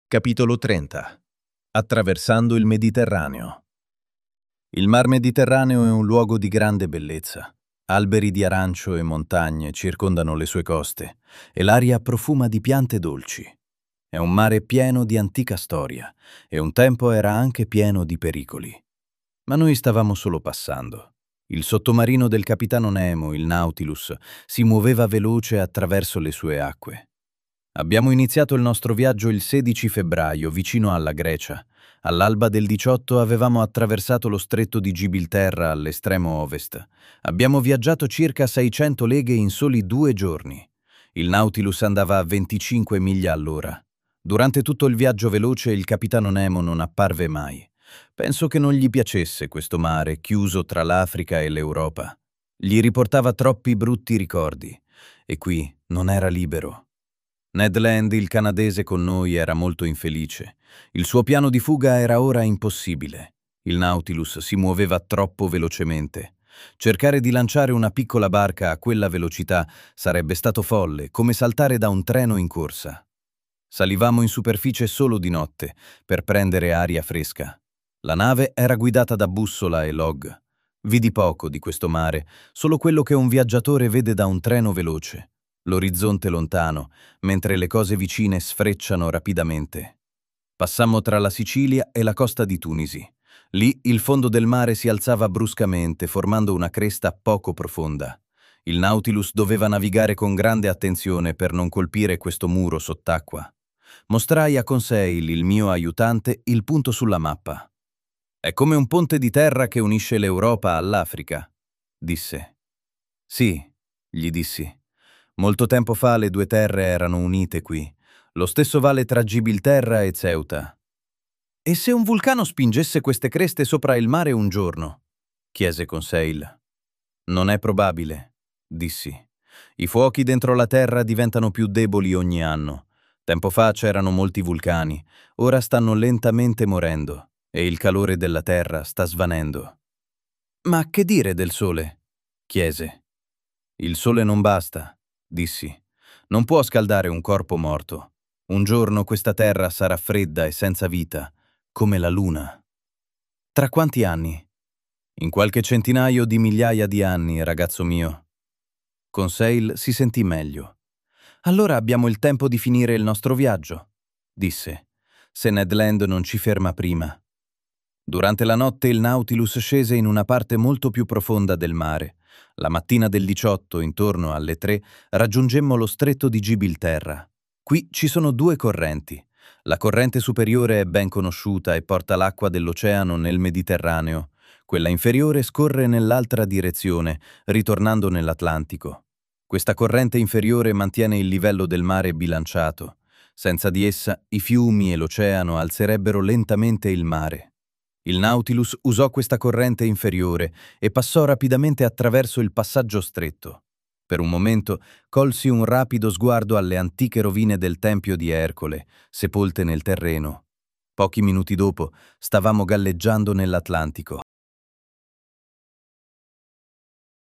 Capitolo 30. Attraversando il Mediterraneo. Il Mar Mediterraneo è un luogo di grande bellezza. Alberi di arancio e montagne circondano le sue coste e l'aria profuma di piante dolci. È un mare pieno di antica storia e un tempo era anche pieno di pericoli. Ma noi stavamo solo passando. Il sottomarino del capitano Nemo, il Nautilus, si muoveva veloce attraverso le sue acque. Abbiamo iniziato il nostro viaggio il 16 febbraio, vicino alla Grecia. All'alba del 18 avevamo attraversato lo stretto di Gibilterra all'estremo ovest. Abbiamo viaggiato circa 600 leghe in soli 2 giorni. Il Nautilus andava a 25 miglia all'ora. Durante tutto il viaggio veloce il capitano Nemo non apparve mai. Penso che non gli piacesse questo mare, chiuso tra l'Africa e l'Europa. Gli riportava troppi brutti ricordi. E qui non era libero. Ned Land, il canadese con noi, era molto infelice. Il suo piano di fuga era ora impossibile. Il Nautilus si muoveva troppo velocemente. Cercare di lanciare una piccola barca a quella velocità sarebbe stato folle, come saltare da un treno in corsa. Salivamo in superficie solo di notte, per prendere aria fresca. La nave era guidata da bussola e log. Vidi poco di questo mare, solo quello che un viaggiatore vede da un treno veloce. L'orizzonte lontano, mentre le cose vicine sfrecciano rapidamente. Passammo tra la Sicilia e la costa di Tunisi. Lì il fondo del mare si alzava bruscamente, formando una cresta poco profonda. Il Nautilus doveva navigare con grande attenzione per non colpire questo muro sott'acqua. Mostrai a Conseil, il mio aiutante, il punto sulla mappa. «È come un ponte di terra che unisce l'Europa all'Africa», disse. «Sì», gli dissi. Molto tempo fa le due terre erano unite qui. Lo stesso vale tra Gibilterra e Ceuta. «E se un vulcano spingesse queste creste sopra il mare un giorno?» chiese Conseil. «Non è probabile», dissi. «I fuochi dentro la terra diventano più deboli ogni anno. Tempo fa c'erano molti vulcani, ora stanno lentamente morendo e il calore della terra sta svanendo». «Ma che dire del sole?» chiese. «Il sole non basta», dissi. «Non può scaldare un corpo morto. Un giorno questa terra sarà fredda e senza vita, come la luna». «Tra quanti anni?» «In qualche centinaio di migliaia di anni, ragazzo mio». Conseil si sentì meglio. «Allora abbiamo il tempo di finire il nostro viaggio», disse, «se Ned Land non ci ferma prima». Durante la notte il Nautilus scese in una parte molto più profonda del mare. La mattina del 18, intorno alle 3, raggiungemmo lo stretto di Gibilterra. Qui ci sono 2 correnti. La corrente superiore è ben conosciuta e porta l'acqua dell'oceano nel Mediterraneo. Quella inferiore scorre nell'altra direzione, ritornando nell'Atlantico. Questa corrente inferiore mantiene il livello del mare bilanciato. Senza di essa, i fiumi e l'oceano alzerebbero lentamente il mare. Il Nautilus usò questa corrente inferiore e passò rapidamente attraverso il passaggio stretto. Per un momento colsi un rapido sguardo alle antiche rovine del tempio di Ercole, sepolte nel terreno. Pochi minuti dopo stavamo galleggiando nell'Atlantico.